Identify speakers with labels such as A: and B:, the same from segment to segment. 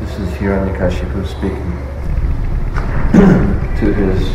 A: This is Hiranyakashipu speaking to his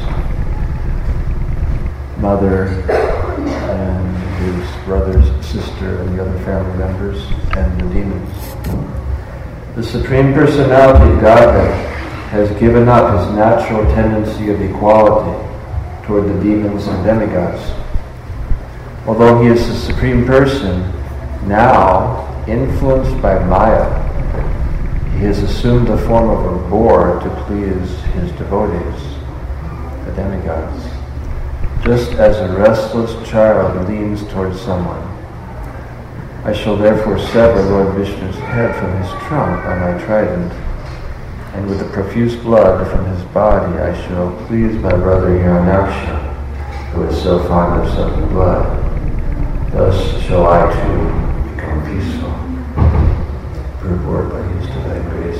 A: mother and his brother's sister and the other family members and the demons. The Supreme Personality of Godhead has given up his natural tendency of equality toward the demons and demigods. Although he is the Supreme Person, now, influenced by Maya, he has assumed the form of a boar to please his devotees, the demigods. Just as a restless child leans towards someone, I shall therefore sever Lord Vishnu's head from his trunk by my trident, and with the profuse blood from his body I shall please my brother Hiranyaksha, who is so fond of sucking blood. Thus shall I too become peaceful. Purport by His Divine Grace.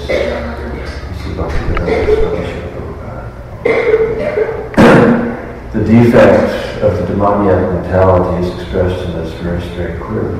A: The defect of the demoniac mentality is expressed in this verse very clearly.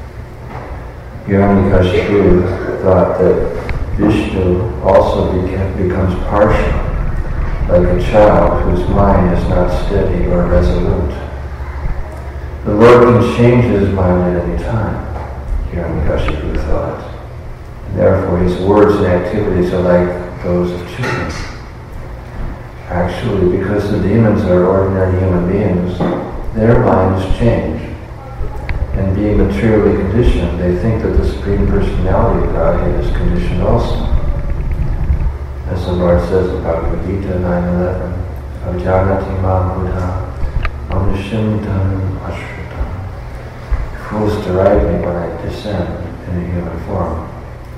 A: Hiranyakashipu thought that Vishnu also becomes partial, like a child whose mind is not steady or resolute. The Lord can change his mind at any time, Hiranyakashipu thought. And therefore his words and activities are like those of children. Actually, because the demons are ordinary human beings, their minds change. And being materially conditioned, they think that the Supreme Personality of Godhead is conditioned also. As the Lord says in Bhagavad Gita 9:11, Avjanati mam buddha, manushyam ashritam. Fools deride me when I descend in a human form.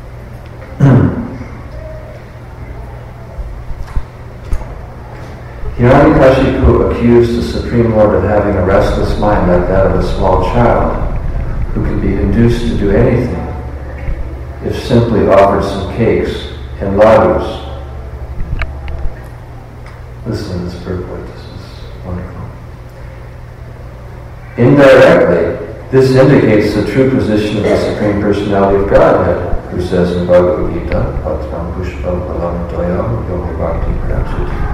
A: Hiranyakashipu accused the Supreme Lord of having a restless mind like that of a small child, who can be induced to do anything if simply offered some cakes and ladus. Listen to this purport, this is wonderful. Indirectly, this indicates the true position of the Supreme Personality of Godhead, who says in Bhagavad Gita, Patram Pushpam Palam Toyam Yoga Bhakti Pranachati.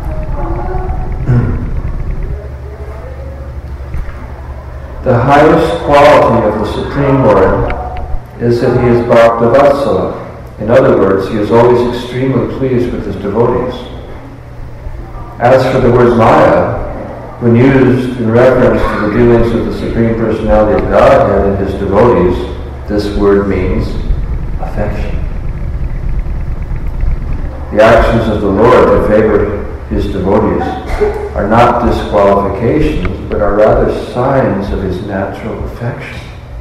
A: The highest quality of the Supreme Lord is that he is Bhaktavatsala. In other words, he is always extremely pleased with his devotees. As for the word Maya, when used in reference to the dealings of the Supreme Personality of Godhead and his devotees, this word means affection. The actions of the Lord to favor his devotees are not disqualifications, but are rather signs of his natural affection.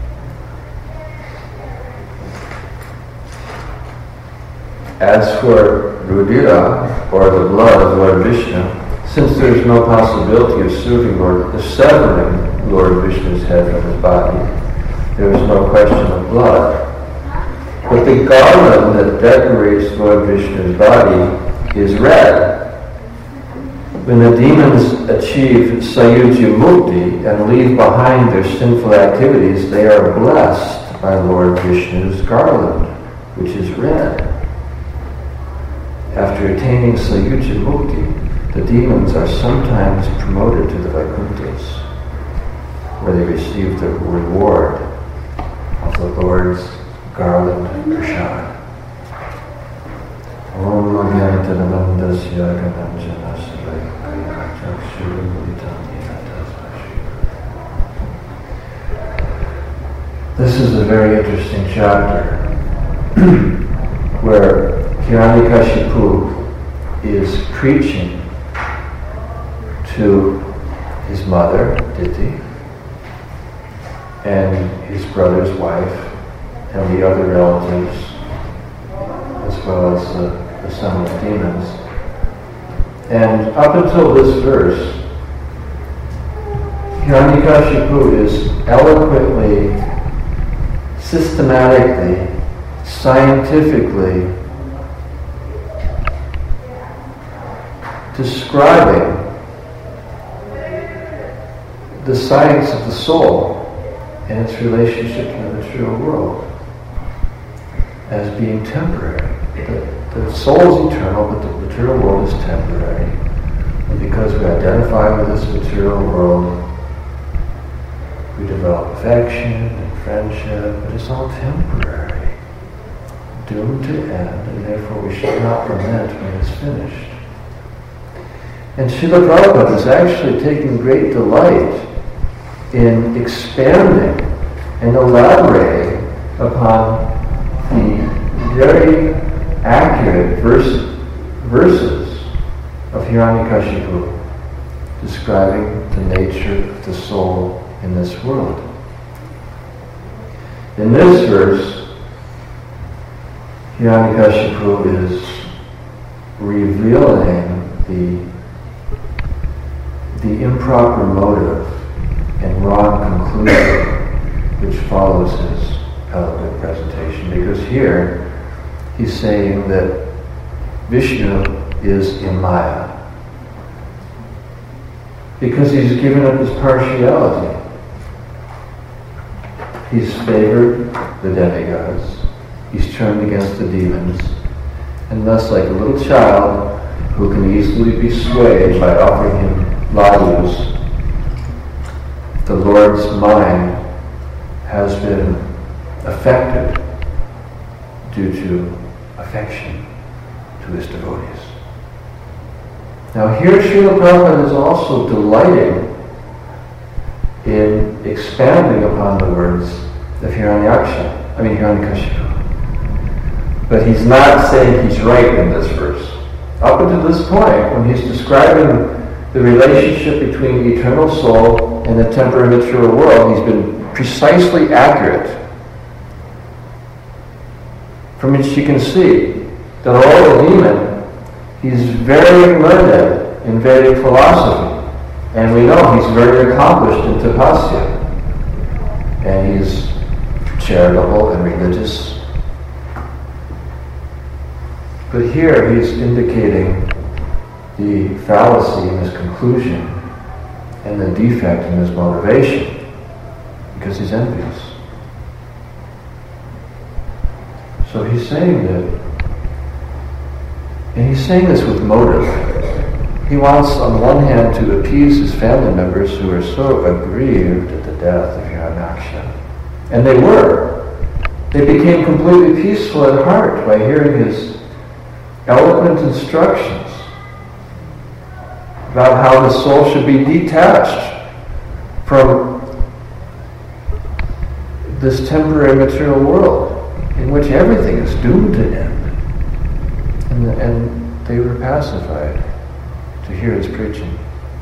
A: As for Rudira, or the blood of Lord Vishnu, since there is no possibility of severing Lord Vishnu's head from his body, there is no question of blood. But the garland that decorates Lord Vishnu's body is red. When the demons achieve Sayuja Mukti and leave behind their sinful activities, they are blessed by Lord Vishnu's garland, which is red. After attaining Sayuja Mukti, the demons are sometimes promoted to the Vaikunthas, where they receive the reward of the Lord's garland and prashad. Om Agyanatadamandasya Gananjanasya. This is a very interesting chapter where Hiranyakashipu is preaching to his mother, Diti, and his brother's wife, and the other relatives, as well as the son of demons. And up until this verse, Hiranyakashipu is eloquently, systematically, scientifically describing the science of the soul and its relationship to the material world as being temporary. the soul is eternal, but the material world is temporary. And because we identify with this material world, we develop affection and friendship, but it's all temporary, doomed to end, and therefore we should not lament when it's finished. And Srila Prabhupada is actually taking great delight in expanding and elaborating upon the very accurate verses of Hiranyakashipu describing the nature of the soul in this world. In this verse, Hiranyakashipu is revealing the improper motive and wrong conclusion which follows his eloquent presentation. Because here, he's saying that Vishnu is in Maya. Because he's given up his partiality. He's favored the demigods. He's turned against the demons. And thus, like a little child who can easily be swayed by offering him ladus, the Lord's mind has been affected due to affection to his devotees. Now here Srila Prabhupada is also delighting in expanding upon the words of Hiranyakashipu. But he's not saying he's right in this verse. Up until this point, when he's describing the relationship between the eternal soul and the temporary material world, he's been precisely accurate. From which you can see that although a demon, he's very learned in Vedic philosophy. And we know he's very accomplished in tapasya. And he's charitable and religious. But here he's indicating the fallacy in his conclusion and the defect in his motivation, because he's envious. So he's saying that, and he's saying this with motive. He wants, on one hand, to appease his family members who are so aggrieved at the death of Hiranyaksha. And they were. They became completely peaceful at heart by hearing his eloquent instructions about how the soul should be detached from this temporary material world in which everything is doomed to end. And they were pacified to hear his preaching.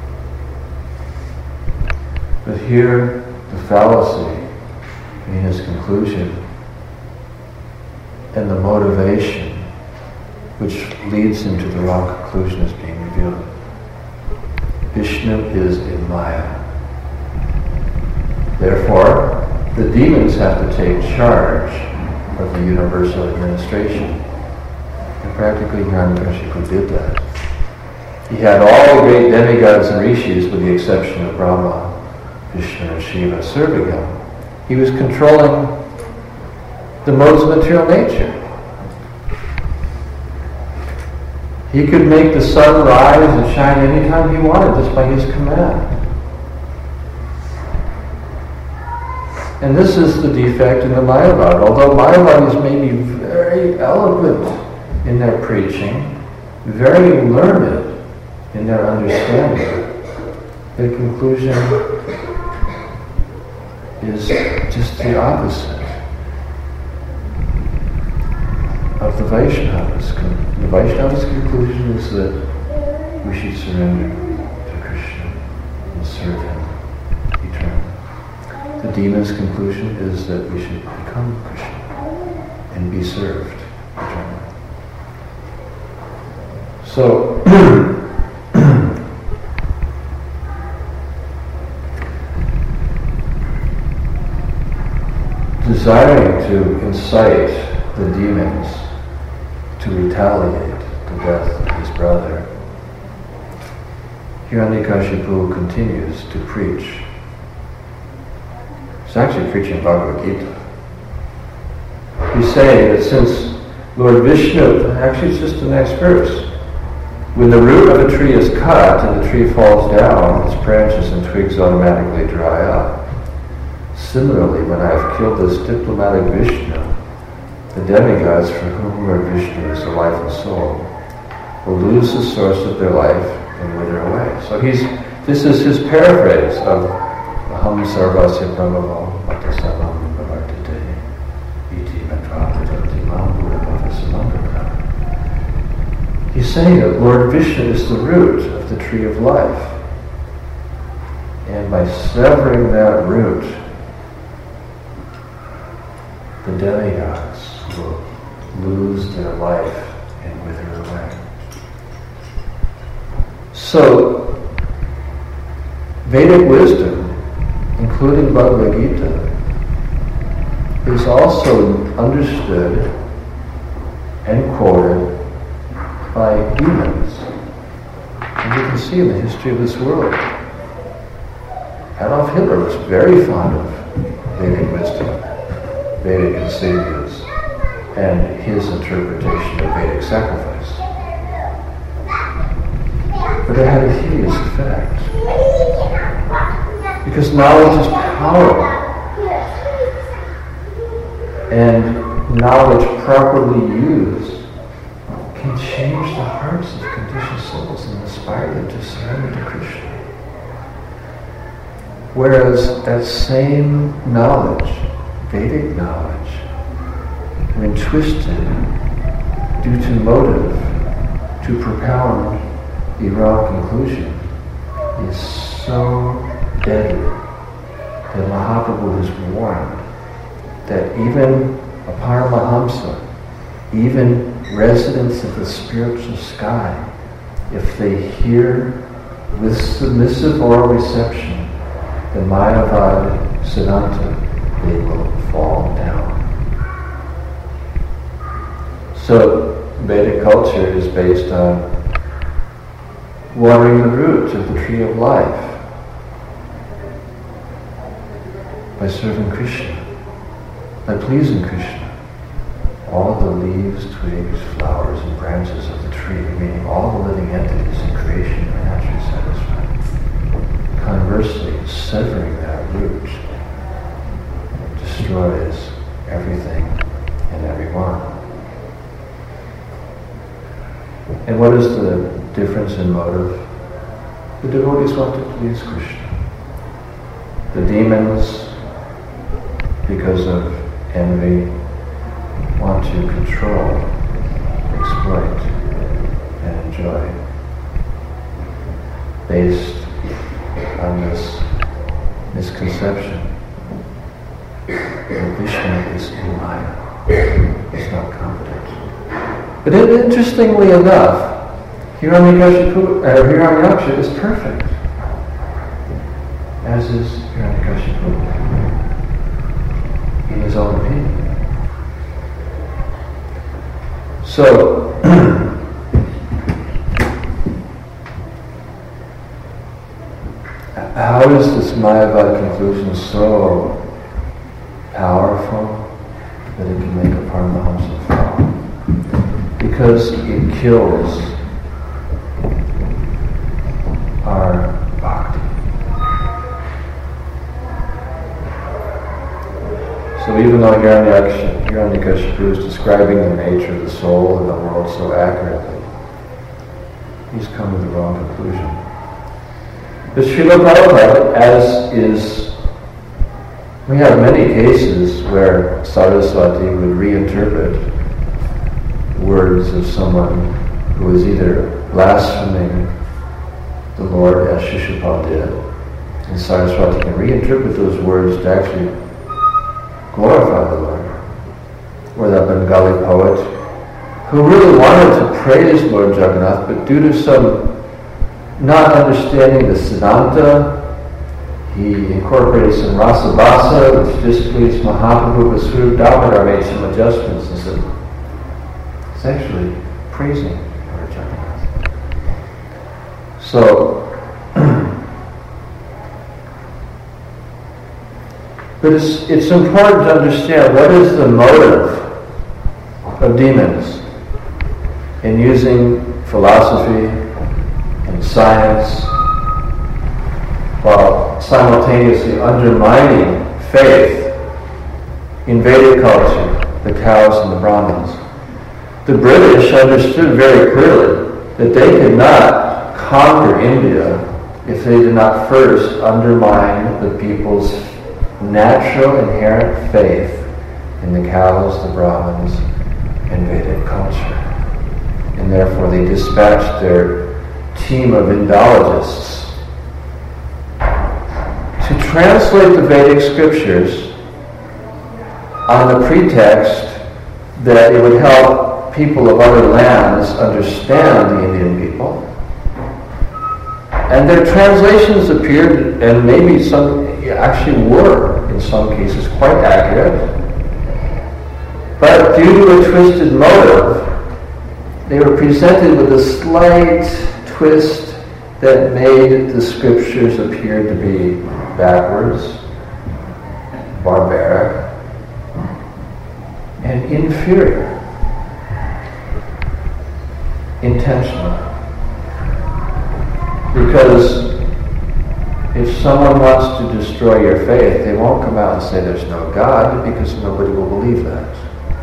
A: But here, the fallacy in his conclusion and the motivation which leads him to the wrong conclusion is being revealed. Vishnu is in Maya. Therefore, the demons have to take charge of the universal administration. And practically Hiranyakashipu did that. He had all the great demigods and rishis, with the exception of Brahma, Vishnu, and Shiva, serving him. He was controlling the modes of material nature. He could make the sun rise and shine anytime he wanted, just by his command. And this is the defect in the Mayavad. Although Mayavadis may be very eloquent in their preaching, very learned in their understanding, their conclusion is just the opposite of the Vaishnavas. The Vaishnavas' conclusion is that we should surrender to Krishna and serve him eternally. The demons' conclusion is that we should become Krishna and be served eternally. So, desiring to incite the demons to retaliate the death of his brother, Hiranyakashipu continues to preach. He's actually preaching Bhagavad Gita. He's saying that since Lord Vishnu, actually it's just the next verse. When the root of a tree is cut and the tree falls down, its branches and twigs automatically dry up. Similarly, when I have killed this diplomatic Vishnu, the demigods for whom Lord Vishnu is the life and soul will lose the source of their life and wither away. So this is his paraphrase of Aham Sarvasya Prabhavo Bhattasavam Bhavartate Iti Matrapatati Mambura Bhavasamandaka. He's saying that Lord Vishnu is the root of the tree of life. And by severing that root, the demigods will lose their life and wither away. So, Vedic wisdom, including Bhagavad Gita, is also understood and quoted by demons. And you can see in the history of this world, Adolf Hitler was very fond of Vedic wisdom, Vedic insidias, and his interpretation of Vedic sacrifice. But it had a hideous effect. Because knowledge is power. And knowledge properly used can change the hearts of conditioned souls and inspire them to surrender to Krishna. Whereas that same knowledge, Vedic knowledge, when twisted due to motive to propound the wrong conclusion, is so deadly that Mahaprabhu has warned that even a Paramahamsa, even residents of the spiritual sky, if they hear with submissive oral reception the Mayavad Siddhanta, they will fall down. So Vedic culture is based on watering the roots of the tree of life by serving Krishna, by pleasing Krishna. All the leaves, twigs, flowers, and branches of the tree, meaning all the living entities in creation, are naturally satisfied. Conversely, severing that root destroys everything and everyone. And what is the difference in motive? The devotees want to please Krishna. The demons, because of envy, want to control, exploit, and enjoy, based on this misconception that Vishnu is in Maya, is not competent. But interestingly enough, Hiranyaksha is perfect, as is Hiranyakashipu, in his own opinion. So, how is this Mayavad conclusion so powerful that it can make a Paramahamsa fall? Because it kills our bhakti. So even though Hiranyakashipu is describing the nature of the soul and the world so accurately, he's come to the wrong conclusion. But Srila Prabhupada, as is, we have many cases where Saraswati would reinterpret words of someone who is either blaspheming the Lord, as Shishupal did, and Saraswati can reinterpret those words to actually glorify the Lord. Or that Bengali poet who really wanted to praise Lord Jagannath, but due to some not understanding the Siddhanta, he incorporated some Rasabhasa, which displeased Mahaprabhu, but Swarup Damodar made some adjustments and said, it's actually praising Lord Jagannath. So, but it's important to understand what is the motive of demons in using philosophy and science while simultaneously undermining faith in Vedic culture, the cows and the Brahmins. The British understood very clearly that they could not conquer India if they did not first undermine the people's natural inherent faith in the cows, the Brahmins, and Vedic culture. And therefore they dispatched their team of Indologists to translate the Vedic scriptures on the pretext that it would help people of other lands understand the Indian people. And their translations appeared, and maybe some actually were, in some cases, quite accurate. But due to a twisted motive, they were presented with a slight twist that made the scriptures appear to be backwards, barbaric, and inferior, intentionally. Because if someone wants to destroy your faith, they won't come out and say there's no God, because nobody will believe that.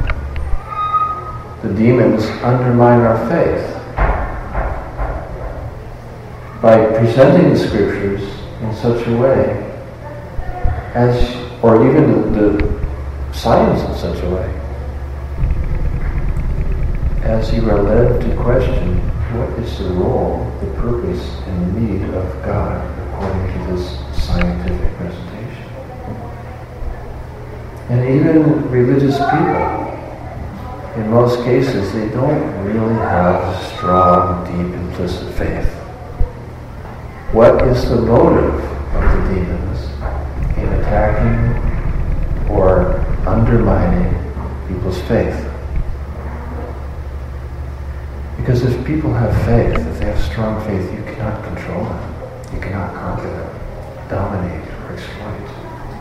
A: The demons undermine our faith by presenting the scriptures in such a way as, or even the science in such a way, as you are led to question what is the role, the purpose, and the need of God according to this scientific presentation. And even religious people, in most cases, they don't really have strong, deep, implicit faith. What is the motive of the demons in attacking or undermining people's faith? Because if people have faith, if they have strong faith, you cannot control them. You cannot conquer them, dominate, or exploit.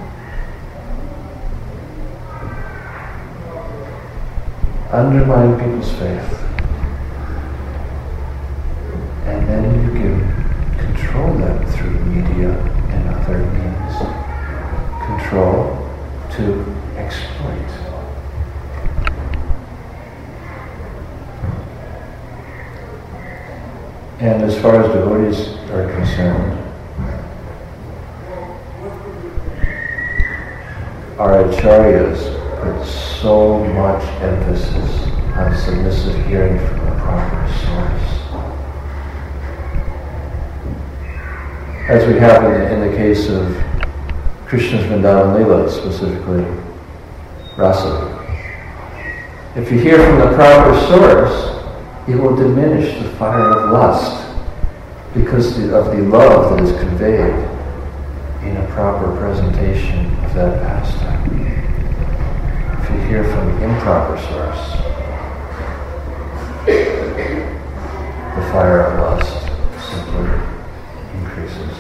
A: Undermine people's faith. And then you can control them through media and other means. Control to exploit. And as far as devotees are concerned, our acharyas put so much emphasis on submissive hearing from the proper source. As we have in the case of Krishna's Vrindavan Leela, specifically Rasa. If you hear from the proper source, it will diminish the fire of lust because of the love that is conveyed in a proper presentation of that pastime. If you hear from the improper source, the fire of lust simply increases.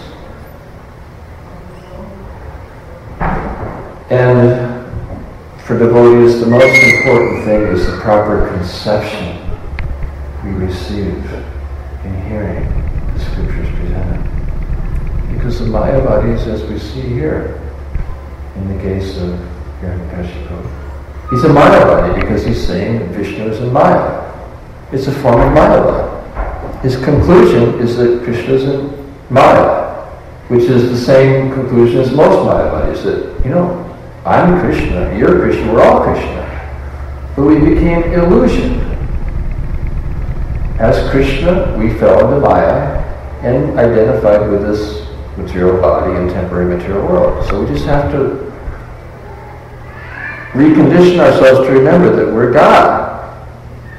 A: And for devotees, the most important thing is the proper conception we receive in hearing the scriptures presented. Because the Mayavadis, as we see here, in the case of Hiranyakashipu, he's a Mayavadi because he's saying that Vishnu is in Maya. It's a form of Mayava. His conclusion is that Krishna is in Maya, which is the same conclusion as most Mayavadis, that, I'm Krishna, you're Krishna, we're all Krishna. But we became illusioned. As Krishna, we fell into Maya and identified with this material body and temporary material world. So we just have to recondition ourselves to remember that we're God.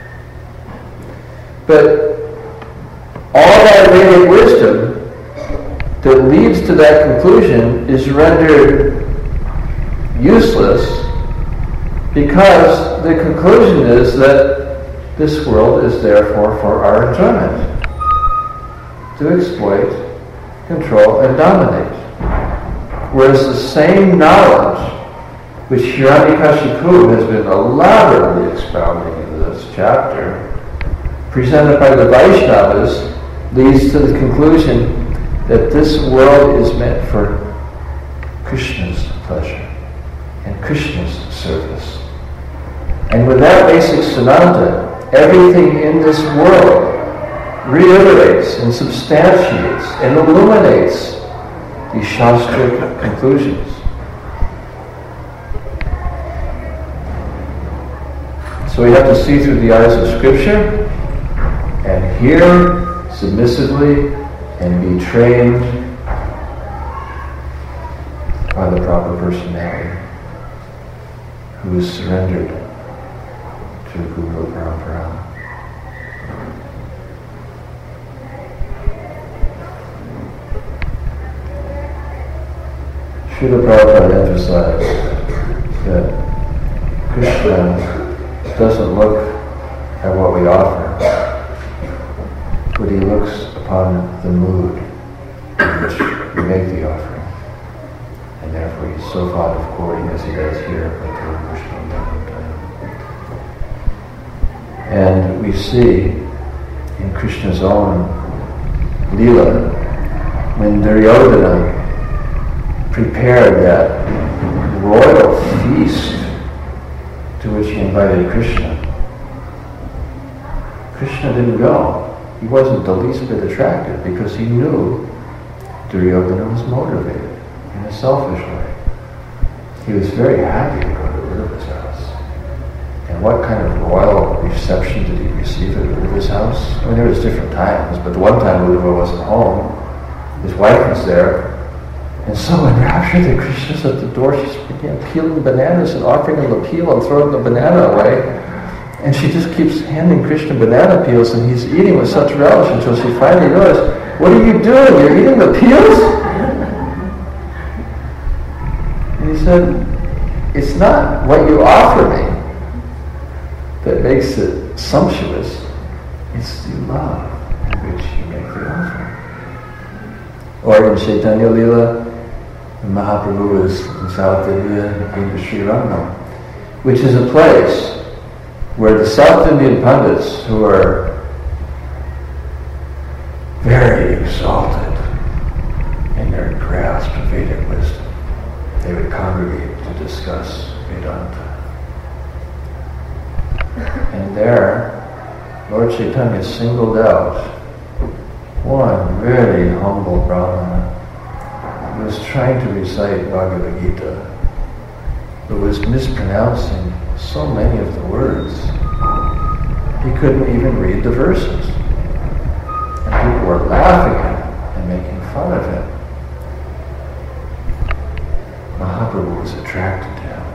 A: But all that Vedic wisdom that leads to that conclusion is rendered useless because the conclusion is that this world is therefore for our enjoyment, to exploit, control, and dominate. Whereas the same knowledge which Hiranyakashipu has been elaborately expounding in chapter, presented by the Vaishnavas, leads to the conclusion that this world is meant for Krishna's pleasure and Krishna's service. And with that basic Siddhanta, everything in this world reiterates and substantiates and illuminates these Shastric conclusions. So we have to see through the eyes of Scripture and hear submissively and be trained by the proper personality who is surrendered to Guru Parampara. Srila Prabhupada emphasized that Krishna doesn't look at what we offer, but he looks upon the mood in which we make the offering. And therefore he's so fond of quoting as he does here, and we see in Krishna's own Leela, when Duryodhana prepared that royal feast to which he invited Krishna, Krishna didn't go. He wasn't the least bit attracted because he knew Duryodhana was motivated in a selfish way. He was very happy to go to Uddhava's house. And what kind of royal reception did he receive at Uddhava's house? I mean, there was different times, but the one time Uddhava wasn't home, his wife was there, and so enraptured that Krishna's at the door, she began peeling bananas and offering him the peel and throwing the banana away. And she just keeps handing Krishna banana peels, and he's eating with such relish until she finally realized, "What are you doing? You're eating the peels?" And he said, "It's not what you offer me that makes it sumptuous. It's the love in which you make the offering." Or in Chaitanya Leela, Mahaprabhu is in South India, in Sri Rangam, which is a place where the South Indian Pandits, who are very exalted in their grasp of Vedic wisdom, they would congregate to discuss Vedanta. And there, Lord Chaitanya singled out one very humble Brahmana who was trying to recite Bhagavad Gita, but was mispronouncing so many of the words, he couldn't even read the verses. And people were laughing at him and making fun of him. Mahaprabhu was attracted to him.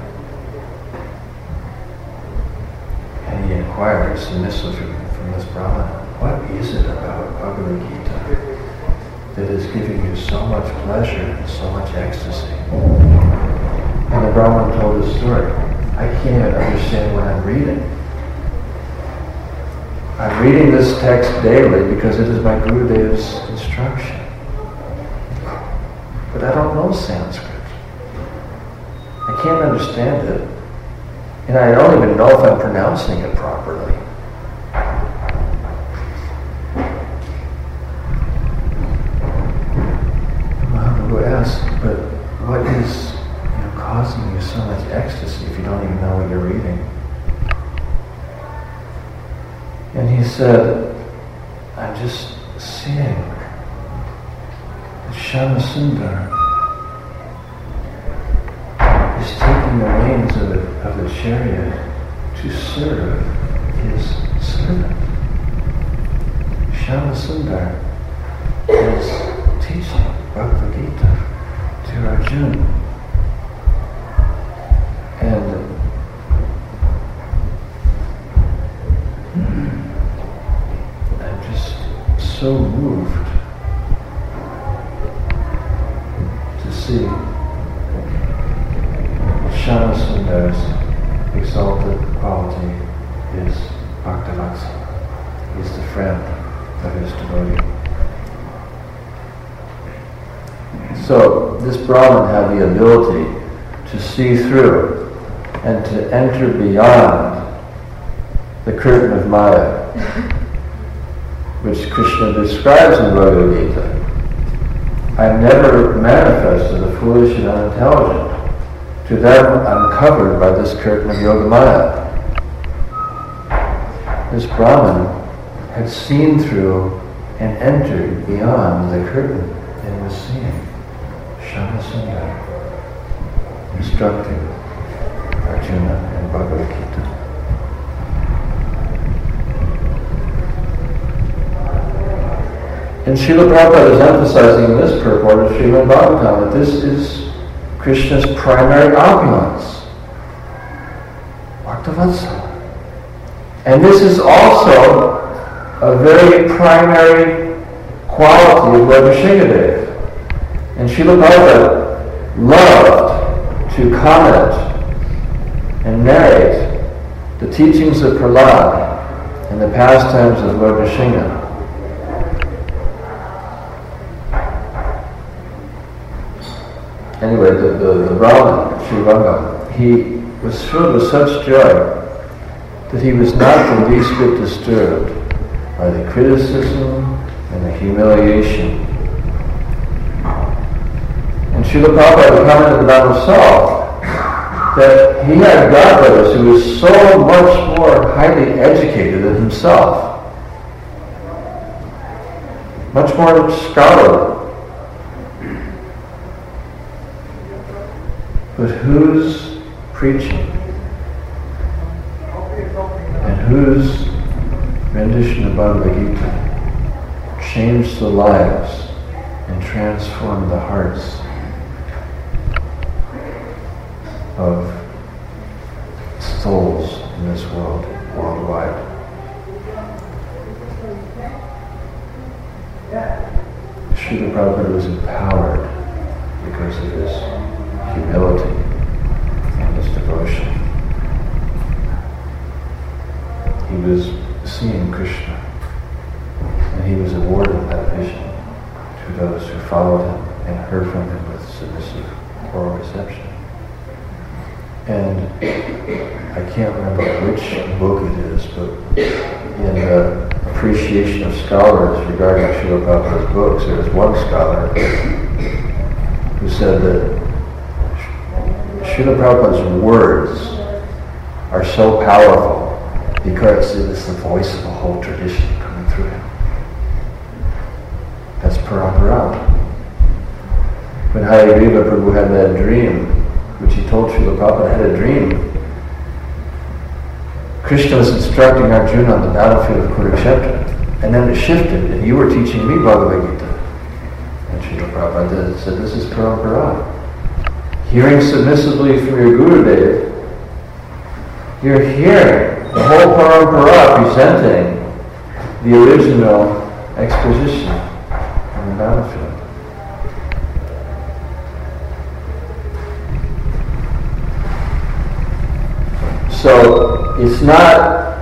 A: And he inquired submissively from this Brahmana, "What is it about Bhagavad Gita that is giving you so much pleasure and so much ecstasy?" And the Brahman told his story. "I can't even understand what I'm reading. I'm reading this text daily because it is my Gurudev's instruction. But I don't know Sanskrit. I can't understand it. And I don't even know if I'm pronouncing it properly." Mahaprabhu asked, "But what is causing you so much ecstasy if you don't even know what you're reading?" And he said, "I'm just seeing that Shyamasundar is taking the reins of the chariot to serve his servant. Shyamasundar is teaching Bhagavad Gita to Arjuna. And I'm just so moved to see Shyamasundara's exalted quality is Bhaktavatsa. He's the friend of his devotee." So this Brahman had the ability to see through and to enter beyond the curtain of Maya, which Krishna describes in Bhagavad Gita. I never manifested the foolish and unintelligent. To them I'm covered by this curtain of Yogamaya. This Brahman had seen through and entered beyond the curtain and was seeing Shyamasundar instructing Arjuna in Bhagavad Gita. And Srila Prabhupada is emphasizing in this purport of Srimad Bhagavatam that this is Krishna's primary opulence, Bhaktavatsa. And this is also a very primary quality of Lord Nrsimhadev. And Srila Prabhupada loved to comment and narrate the teachings of Prahlad and the pastimes of Lord Nrsimha. Anyway, the Brahman, Srivanga, he was filled with such joy that he was not the least bit disturbed by the criticism and the humiliation. And Srila Prabhupada commented about himself that he had godbrothers who were so much more highly educated than himself, much more scholarly, but whose preaching and whose rendition of Bhagavad Gita changed the lives and transformed the hearts of souls in this world, worldwide. Srila Prabhupada was empowered because of his humility and his devotion. He was seeing Krishna, and he was awarded that vision to those who followed him and heard from him with submissive oral reception. And I can't remember which book it is, but in the appreciation of scholars regarding Srila Prabhupada's books, there was one scholar who said that Srila Prabhupada's words are so powerful because it is the voice of a whole tradition coming through him. That's Parampara. When Hayagriva Prabhu had that dream, which he told Srila Prabhupada had a dream, Krishna was instructing Arjuna on the battlefield of Kurukshetra, and then it shifted, and you were teaching me Bhagavad Gita. And Srila Prabhupada said, this is Parampara. Hearing submissively from your Gurudev, you're hearing the whole Parampara presenting the original exposition on the battlefield. So it's not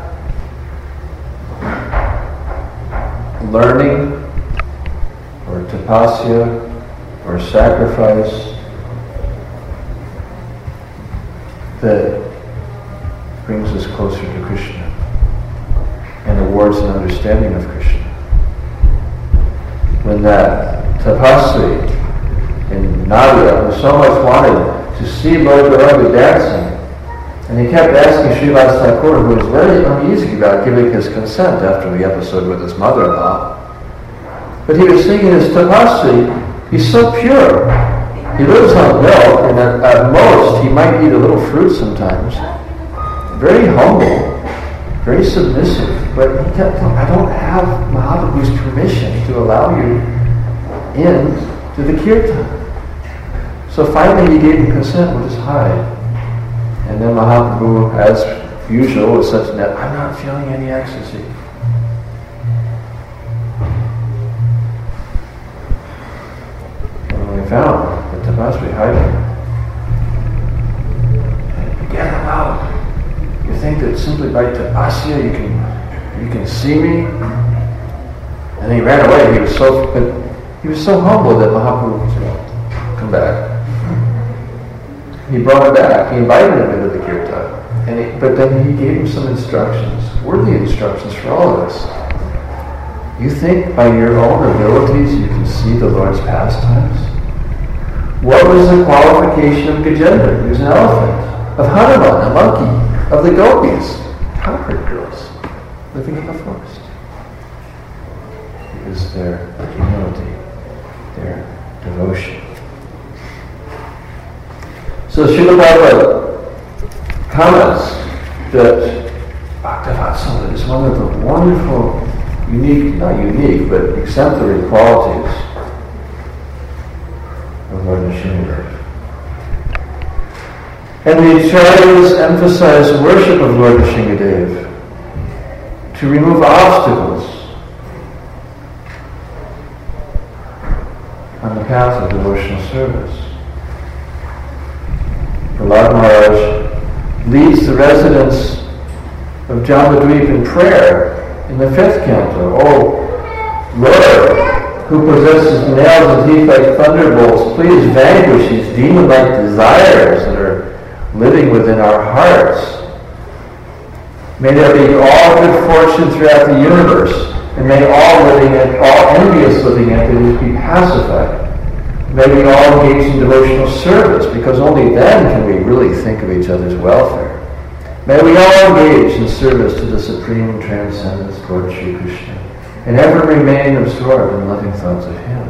A: learning or tapasya or sacrifice that brings us closer to Krishna and awards an understanding of Krishna. When that tapasvi in Nadia who so much wanted to see Lord Gauranga dancing, and he kept asking Srivas Thakur, who was very uneasy about giving his consent after the episode with his mother-in-law, but he was thinking his tapasvi, he's so pure. He lives on milk, and at most he might eat a little fruit sometimes. Very humble, very submissive, but he kept telling, I don't have Mahaprabhu's permission to allow you in to the kirtan. So finally he gave him consent with his hide. And then Mahaprabhu, as usual, was such that I'm not feeling any ecstasy. And when we found the tapasvi hiding, get him out. You think that simply by tapasya you can see me? And he ran away. He was so humble that Mahaprabhu said, come back. He brought him back. He invited him into the kirtan. But then he gave him some instructions, worthy instructions for all of us. You think by your own abilities you can see the Lord's pastimes? What was the qualification of Gajendra? He was an elephant. Of Hanuman, a monkey. Of the gopis, cowherd girls living in the forest. It was their humility, their devotion. So Srila Prabhupada comments that Bhaktivedanta is one of the wonderful, not unique, but exemplary qualities of Lord Nrsimhadev. And the acharyas emphasize worship of Lord Nrsimhadev to remove obstacles on the path of devotional service. Prahlad Maharaj leads the residents of Jambudvip in prayer in the 5th canto. Oh, Lord, who possesses nails and teeth like thunderbolts, please vanquish these demon-like desires that are living within our hearts. May there be all good fortune throughout the universe, and may all envious living entities be pacified. May we all engage in devotional service, because only then can we really think of each other's welfare. May we all engage in service to the Supreme Transcendence, Lord Sri Krishna, and ever remain absorbed in loving thoughts of Him.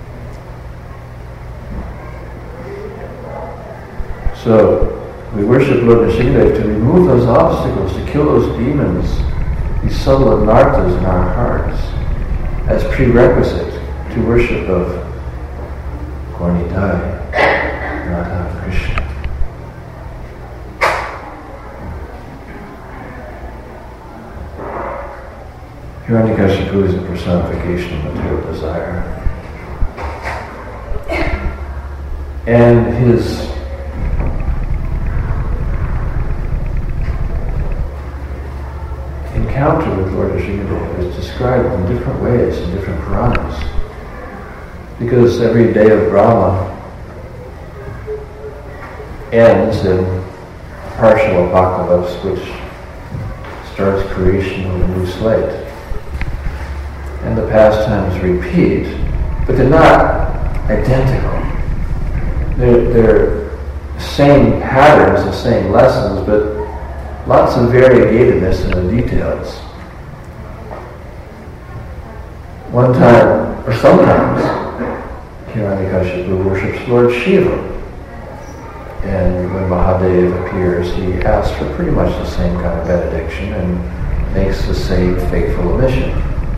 A: So, we worship Lord Nrsimhadev to remove those obstacles, to kill those demons, these subtle anarthas in our hearts, as prerequisite to worship of Gaura-Nitai, Radha Krishna. Hiranyakashipu is a personification of material desire. And his encounter with Lord Nrsimhadev is described in different ways in different Puranas. Because every day of Brahma ends in partial apocalypse, which starts creation of a new slate. And the pastimes repeat, but they're not identical. They're same patterns, the same lessons, but lots of variegatedness in the details. One time, or sometimes, Hiranyakashipu worships Lord Shiva. And when Mahadev appears, he asks for pretty much the same kind of benediction and makes the same fateful omission.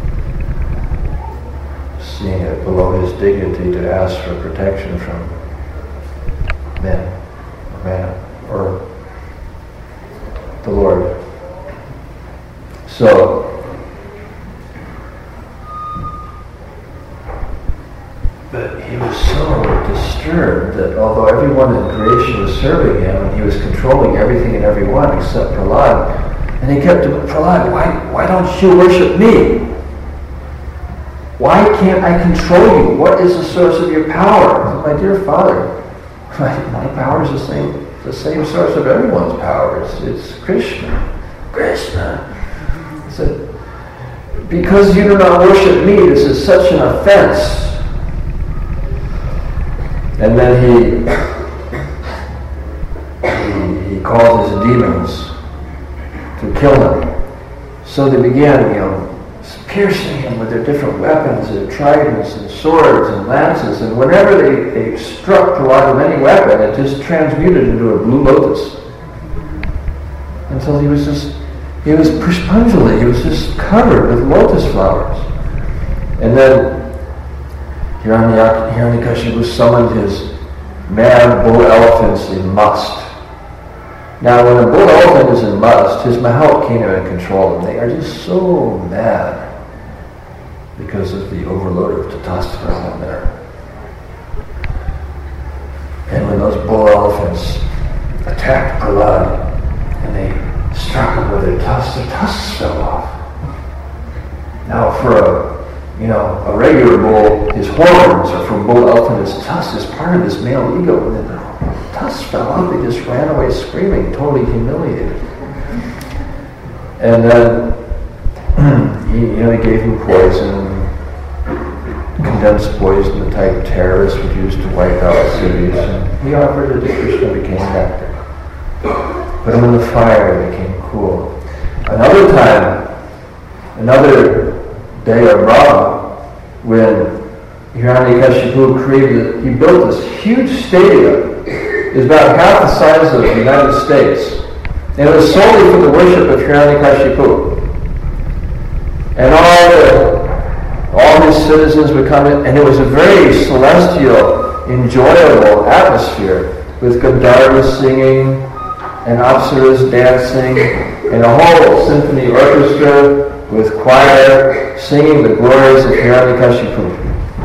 A: Seeing it below his dignity to ask for protection from men, or the Lord. So, but he was so disturbed that although everyone in creation was serving him and he was controlling everything and everyone except Prahlad, and he kept Prahlad, why don't you worship me? Why can't I control you? What is the source of your power? Said, my dear father, my power is the same source of everyone's power. It's Krishna. Krishna. He said, because you do not worship me, this is such an offense. And then he called his demons to kill him. So they began, piercing him with their different weapons, their tridents and swords and lances, and whenever they struck Prahlad with any weapon, it just transmuted into a blue lotus. Until he was Pushpanjali, he was just covered with lotus flowers. And then Hiranyakashipu summoned his mad bull elephants in must. Now when a bull elephant is in must, his mahal can't even control them. They are just so mad because of the overload of testosterone in there. And when those bull elephants attacked Prahlad and they struck him with their tusks fell off. Now for a regular bull, his horns, or for a bull elephant, his tusks is part of his male ego within him. tusk fell out. They just ran away screaming, totally humiliated. And then he gave him poison, condensed poison, the type terrorists would use to wipe out cities. And he offered it to Krishna, became nectar. Put him in the fire, became cool. Another time, another day of Rama, when Hiranyakashipu he built this huge stadium. It was about half the size of the United States. And it was solely for the worship of Hiranyakashipu. And all his citizens would come in, and it was a very celestial, enjoyable atmosphere with Gandharvas singing and Apsaras dancing and a whole symphony orchestra with choir singing the glories of Hiranyakashipu.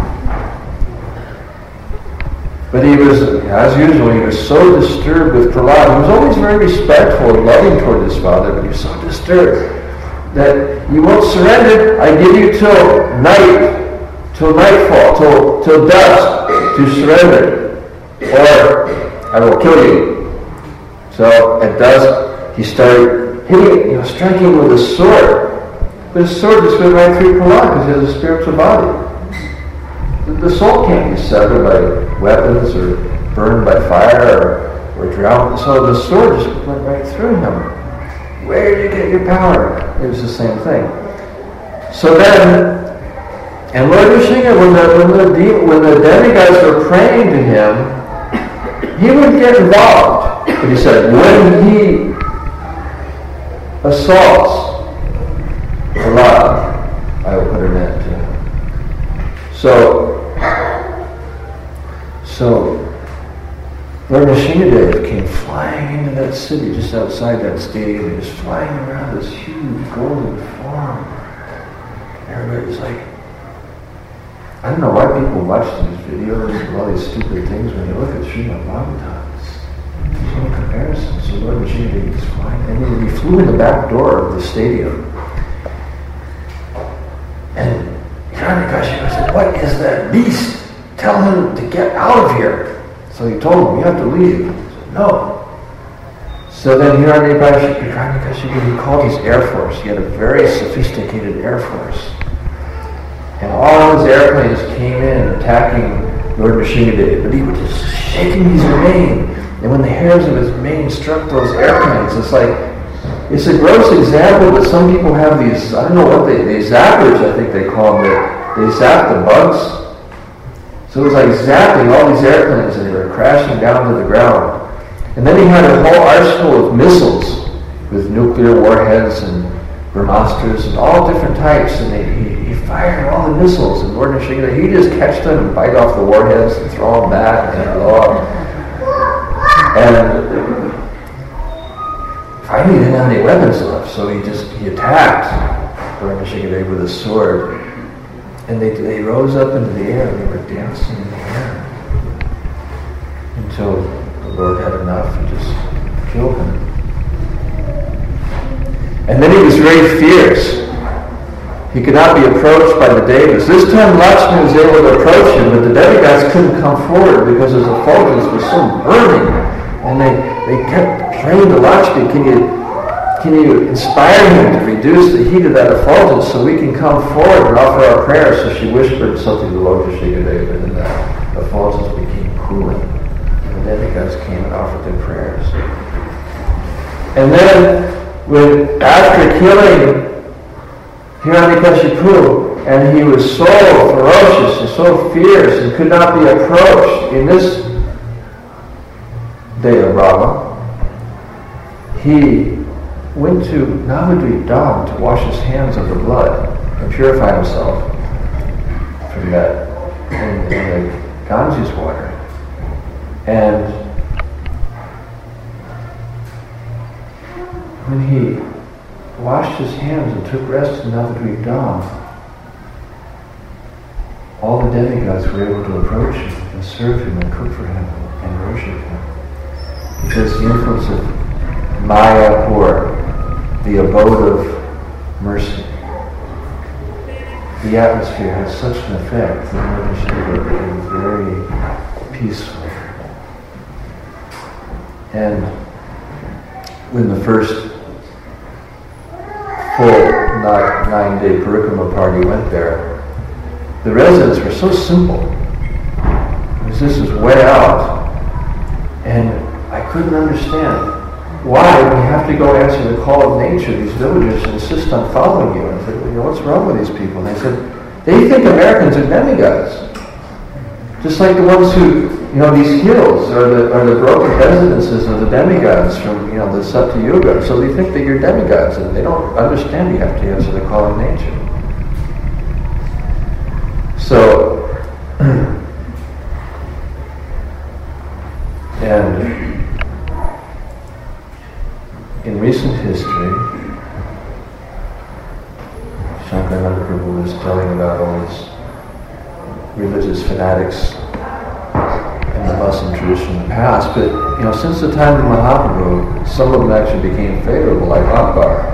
A: But he was, as usual, he was so disturbed with Prahlad. He was always very respectful and loving toward his father, but he was so disturbed that you won't surrender. I give you till nightfall, till dusk to surrender, or I will kill you. So at dusk, he started hitting, striking with his sword. But his sword just went right through Prahlad because he has a spiritual body. The soul can't be severed by weapons or burned by fire or drowned. So the sword just went right through him. Where did you get your power? It was the same thing. So then, and Lord Nrsimha, when the demigods were praying to him, he would get involved. But he said, when he assaults Prahlad, I will put an end to him. So Lord Nrsimhadev came flying into that city just outside that stadium. He was flying around this huge golden form. Everybody's like, I don't know why people watch these videos and all these stupid things when you look at Srimad Bhagavatam. There's no comparison. So Lord Nrsimhadev was flying, and then he flew in the back door of the stadium. And Hiranyakashipu said, what is that beast? Tell him to get out of here. So he told him, you have to leave. He said, no. So then Hiranyakashipu, he called his air force. He had a very sophisticated air force. And all his airplanes came in attacking Lord Nrsimhadev. But he was just shaking his mane. And when the hairs of his mane struck those airplanes, it's a gross example that some people have these, I don't know what they zappers, I think they call them. They zap the bugs. So it was like zapping all these airplanes, and they were crashing down to the ground. And then he had a whole arsenal of missiles with nuclear warheads and brahmastras and all different types. And he fired all the missiles. And Lord Nrsimhadev, he just catch them and bite off the warheads and throw them back and blow up. And finally he didn't have any weapons left, so he attacked Lord Nrsimhadev with a sword. And they rose up into the air, and they were dancing in the air until the Lord had enough and just killed him. And then he was very fierce. He could not be approached by the Devas. This time Lakshmi was able to approach him, but the demigods couldn't come forward because his effulgence was so burning. And they kept praying to Lakshmi, can you inspire him to reduce the heat of that effulgence so we can come forward and offer our prayers? So she whispered something to Lord Nrsimhadev, and then the effulgence became cooling. And the demigods came and offered their prayers. And then, after killing Hiranyakashipu, and he was so ferocious and so fierce and could not be approached in this day of Rama, he went to Navadvip Dham to wash his hands of the blood and purify himself from that in the Ganges water. And when he washed his hands and took rest in Navadvip Dham, all the demigods were able to approach him and serve him and cook for him and worship him. Because the influence of Mayapur, the abode of mercy, the atmosphere had such an effect that Lord Nrsimhadev became very peaceful. And when the first full 9-day parikrama party went there, the residents were so simple. This is way out. And I couldn't understand why we have to go answer the call of nature. These villagers insist on following you. And I said, what's wrong with these people? And they said, they think Americans are demigods. Just like the ones who, these hills are the broken residences of the demigods from, the Satya Yuga. So they think that you're demigods, and they don't understand you have to answer the call of nature. So, and in recent history, Shankarananda Prabhu was telling about all these religious fanatics in the Muslim tradition in the past, but since the time of Mahaprabhu, some of them actually became favorable, like Akbar,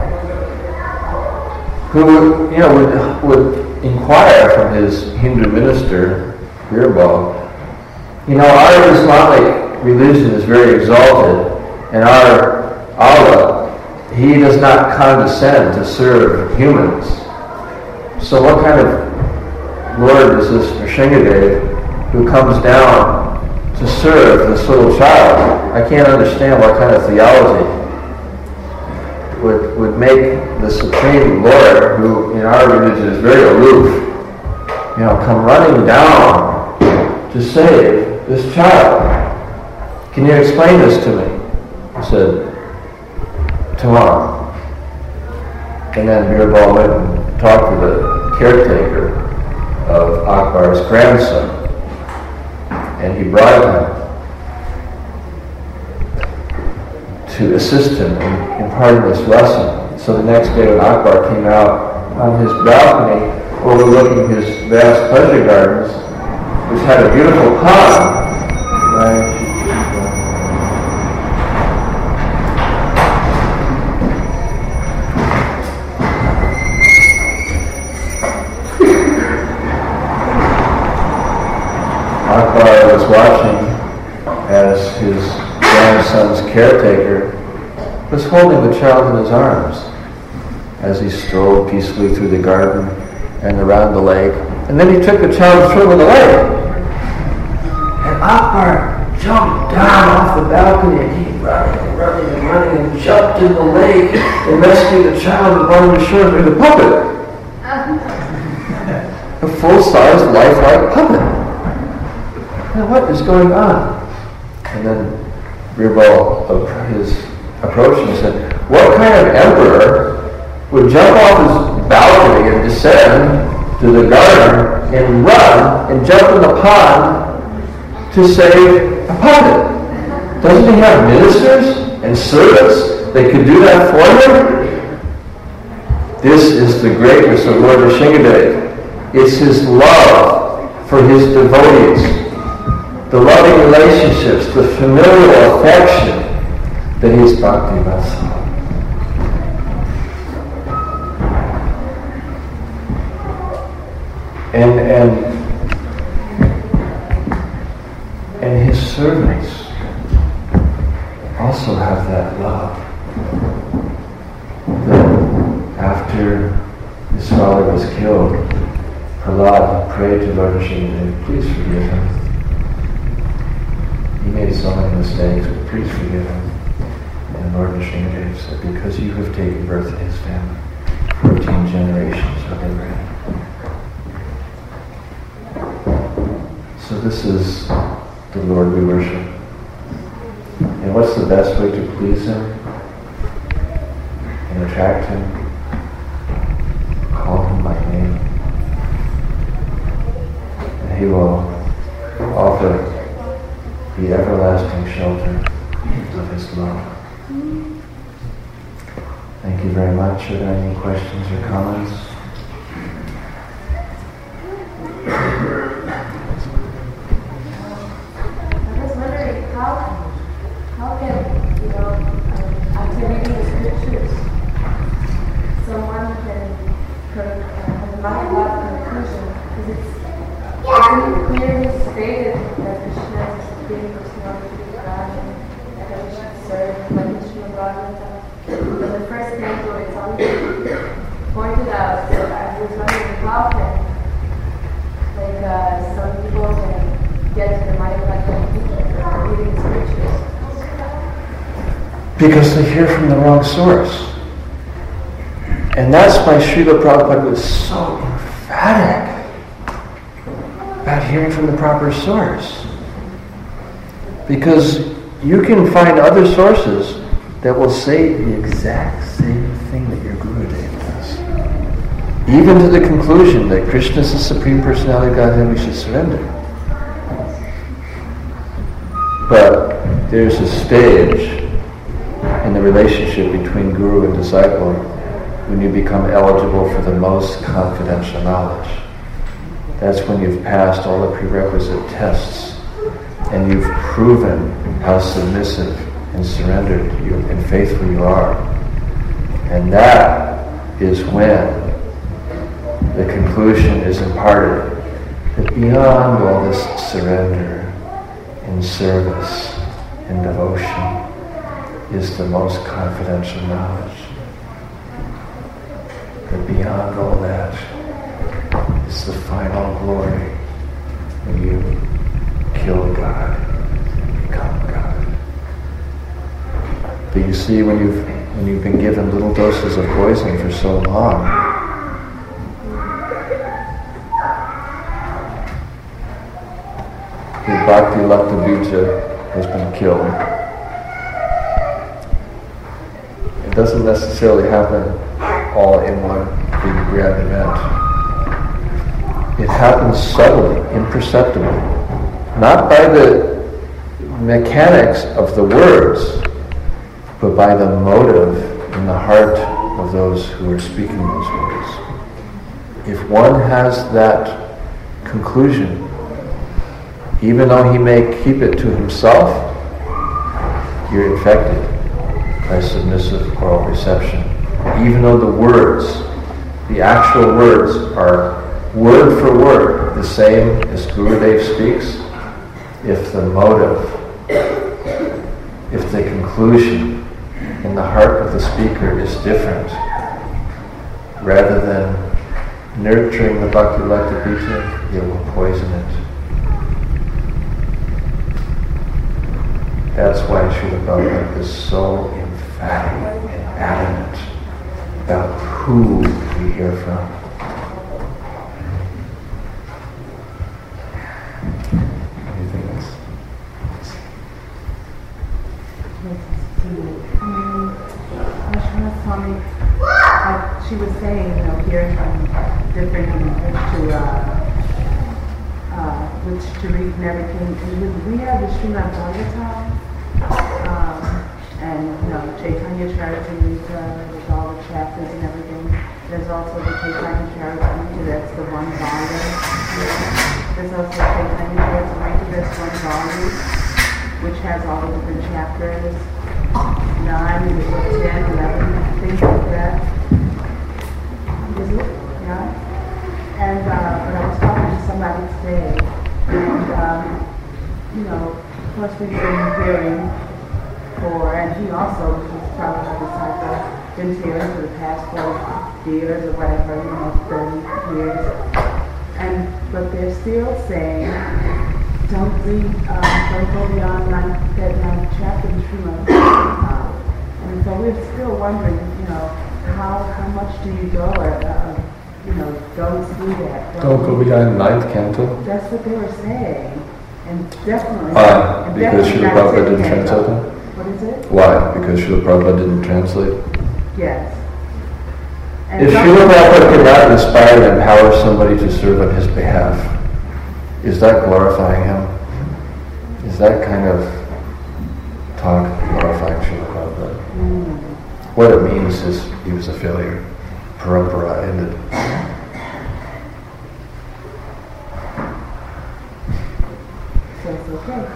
A: who would inquire from his Hindu minister, Birbal, our Islamic religion is very exalted, and our Allah, he does not condescend to serve humans. So what kind of Lord is this Nrsingadev who comes down to serve this little child? I can't understand what kind of theology would make the Supreme Lord, who in our religion is very aloof, come running down to save this child. Can you explain this to me? I said, tomorrow. And then Birbal went and talked to the caretaker of Akbar's grandson, and he bribed him to assist him in imparting this lesson. So the next day when Akbar came out on his balcony overlooking his vast pleasure gardens, which had a beautiful pond, right? Akbar was watching as his grandson's caretaker was holding the child in his arms as he strolled peacefully through the garden and around the lake. And then he took the child and threw him in the lake. And Akbar jumped down off the balcony and he running and jumped in the lake and rescued the child and brought him to shore with a puppet. A full-sized, lifelike puppet. Now what is going on? And then Birbal approached him and said, what kind of emperor would jump off his balcony and descend to the garden and run and jump in the pond to save a puppet? Doesn't he have ministers and servants that could do that for him? This is the greatness of Lord Nrsingadev. It's his love for his devotees, the loving relationships, the familial affection that is Bhakti Vatsala. And his servants also have that love. That after his father was killed, Prahlad prayed to Lord Nrsingadev, please forgive him. He made so many mistakes, but please forgive him. And Lord Nrsingadev said, because you have taken birth in his family, 14 generations have been read. So this is the Lord we worship. And what's the best way to please him and attract him? Call him by name. And he will offer the everlasting shelter of his love. Thank you very much. Are there any questions or comments?
B: I was wondering how can, after reading the scriptures, someone can have a Mahabharata conclusion, because it's clearly stated that Krishna is the Supreme Personality of God, and that we should was wondering how can, some people can get to the mind of like reading scriptures.
A: Because they hear from the wrong source. And that's why Srila Prabhupada was so emphatic about hearing from the proper source. Because you can find other sources that will say the exact same thing that your Gurudev does. Even to the conclusion that Krishna is the Supreme Personality of Godhead, we should surrender. But there's a stage in the relationship between Guru and disciple when you become eligible for the most confidential knowledge. That's when you've passed all the prerequisite tests and you've proven how submissive and surrendered and faithful you are. And that is when the conclusion is imparted that beyond all this surrender and service and devotion is the most confidential knowledge. That beyond all that is the final glory when you kill God, become God. But you see, when you've been given little doses of poison for so long, your Bhakti Lakta Bija has been killed. It doesn't necessarily happen all in one big grand event. It happens subtly, imperceptibly, not by the mechanics of the words, but by the motive in the heart of those who are speaking those words. If one has that conclusion, even though he may keep it to himself, you're infected by submissive oral reception. Even though the words, the actual words, are word for word the same as Gurudev speaks, if the motive, if the conclusion in the heart of the speaker is different, rather than nurturing the Bhakti Lakta Bija, it will poison it. That's why Srila Prabhupada is so emphatic and adamant about who we hear from. Anything else?
C: Ashwini Swami, she was saying, hearing from different which to read and everything. We have the Srimad Bhagavatam, and Chaitanya Charitamrita with all the chapters and everything. There's also the Chaitanya Charitamrita, that's the one volume. There's also Chaitanya Charitamrita, that's one volume, which has all the different chapters, 9, 10, 11, things like that. Is it? Yeah. And but I was talking to somebody today, and of course we've been hearing and he also, which is probably a disciple, been hearing for the past 40 years or whatever, 30 years. But they're still saying, don't go beyond that 9th chapter in Srimad Bhagavatam. And so we're still wondering, how much do you go, or don't see that.
A: Don't go beyond 9th canto?
C: That's what they were saying. And definitely.
A: Because Srila Prabhupada didn't translate them?
C: What is it?
A: Why? Because Srila Prabhupada didn't translate?
C: Yes.
A: If Srila Prabhupada could not inspire and empower somebody to serve on his behalf, is that glorifying him? Is that kind of talk glorifying Srila Prabhupada?
C: Mm.
A: What it means is he was a failure. Parampara ended.
C: So it's okay.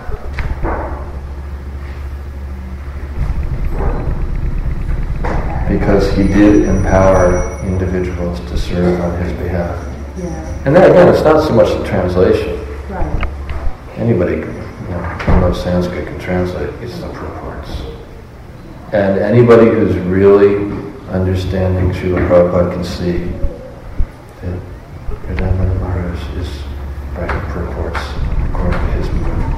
A: Because he did empower individuals to serve on his behalf.
C: Yeah.
A: And then again, it's not so much the translation.
C: Right.
A: Anybody who knows Sanskrit can translate. It's the purports. And anybody who's really understanding Srila Prabhupada can see that Gadamana Maharaj is writing purports according to his view.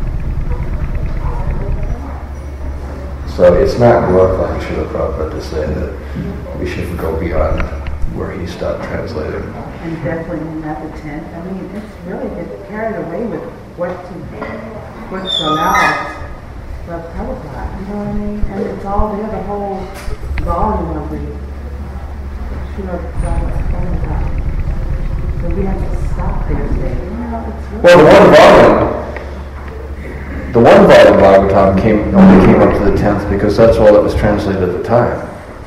A: So it's not glorifying Srila Prabhupada to say that we shouldn't go beyond where he stopped translating.
C: And definitely not the 10th. I mean, it's really get carried away with what's allowed of Prabhupada. You know what I mean? And it's all there, the whole volume of the Srila Prabhupada. So we have to stop there and say, it's really...
A: Well, the one volume Bhagavatam only came up to the 10th because that's all that was translated at the time.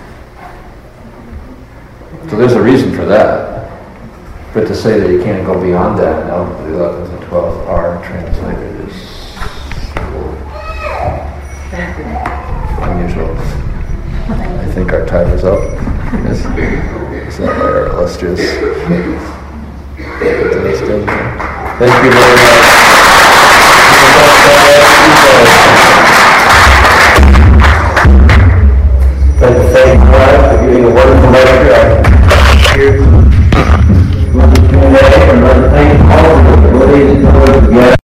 A: So there's a reason for that. But to say that you can't go beyond that, now the 11th and 12th are translated is unusual. I think our time is up. Is that by our illustrious... Thank you very much.